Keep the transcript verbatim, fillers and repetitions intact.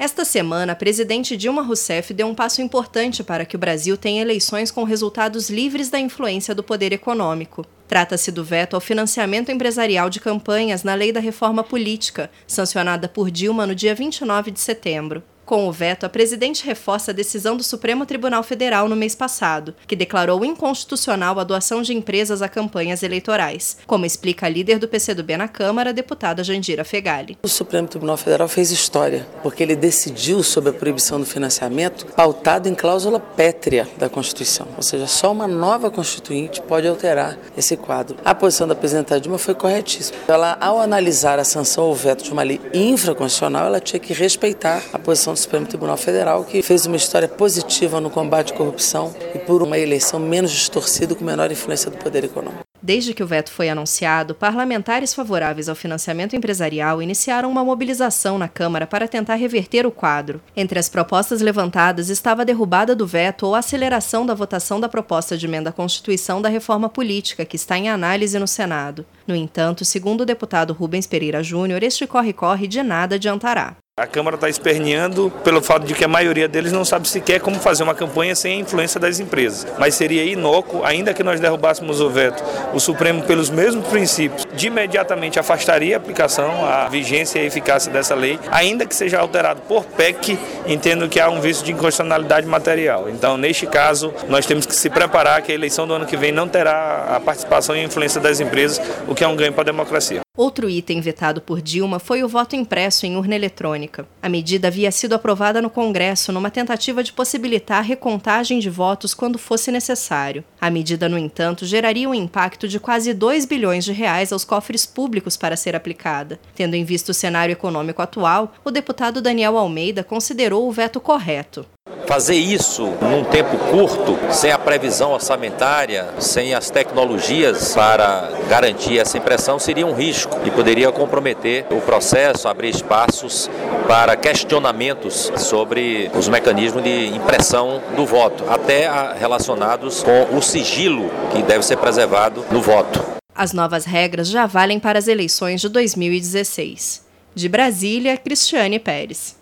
Esta semana, a presidente Dilma Rousseff deu um passo importante para que o Brasil tenha eleições com resultados livres da influência do poder econômico. Trata-se do veto ao financiamento empresarial de campanhas na Lei da Reforma Política, sancionada por Dilma no dia vinte e nove de setembro. Com o veto, a presidente reforça a decisão do Supremo Tribunal Federal no mês passado, que declarou inconstitucional a doação de empresas a campanhas eleitorais, como explica a líder do P C do B na Câmara, a deputada Jandira Fegali. O Supremo Tribunal Federal fez história, porque ele decidiu sobre a proibição do financiamento pautado em cláusula pétrea da Constituição, ou seja, só uma nova Constituinte pode alterar esse quadro. A posição da presidenta Dilma foi corretíssima. Ela, ao analisar a sanção ou veto de uma lei infraconstitucional, ela tinha que respeitar a posição do Supremo Tribunal Federal, que fez uma história positiva no combate à corrupção e por uma eleição menos distorcida com menor influência do poder econômico. Desde que o veto foi anunciado, parlamentares favoráveis ao financiamento empresarial iniciaram uma mobilização na Câmara para tentar reverter o quadro. Entre as propostas levantadas estava a derrubada do veto ou a aceleração da votação da proposta de emenda à Constituição da reforma política, que está em análise no Senado. No entanto, segundo o deputado Rubens Pereira Júnior, este corre-corre de nada adiantará. A Câmara está esperneando pelo fato de que a maioria deles não sabe sequer como fazer uma campanha sem a influência das empresas. Mas seria inócuo, ainda que nós derrubássemos o veto, o Supremo, pelos mesmos princípios, de imediatamente afastaria a aplicação, a vigência e a eficácia dessa lei, ainda que seja alterado por P E C, entendo que há um vício de inconstitucionalidade material. Então, neste caso, nós temos que se preparar que a eleição do ano que vem não terá a participação e a influência das empresas, o que é um ganho para a democracia. Outro item vetado por Dilma foi o voto impresso em urna eletrônica. A medida havia sido aprovada no Congresso numa tentativa de possibilitar a recontagem de votos quando fosse necessário. A medida, no entanto, geraria um impacto de quase dois bilhões de reais aos cofres públicos para ser aplicada. Tendo em vista o cenário econômico atual, o deputado Daniel Almeida considerou o veto correto. Fazer isso num tempo curto, sem a previsão orçamentária, sem as tecnologias para garantir essa impressão, seria um risco e poderia comprometer o processo, abrir espaços para questionamentos sobre os mecanismos de impressão do voto, até relacionados com o sigilo que deve ser preservado no voto. As novas regras já valem para as eleições de dois mil e dezesseis. De Brasília, Cristiane Pérez.